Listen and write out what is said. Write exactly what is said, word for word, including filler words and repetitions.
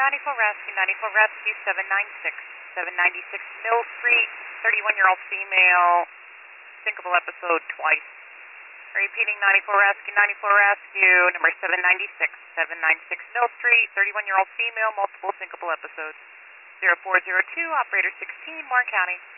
ninety-four Rescue, ninety-four Rescue, seven ninety-six, seven ninety-six Mill Street, thirty-one-year-old female, syncopal episode twice. Repeating ninety-four Rescue, ninety-four Rescue, number seven ninety-six, seven ninety-six Mill Street, thirty-one-year-old female, multiple syncopal episodes. zero four zero two, operator sixteen, Warren County.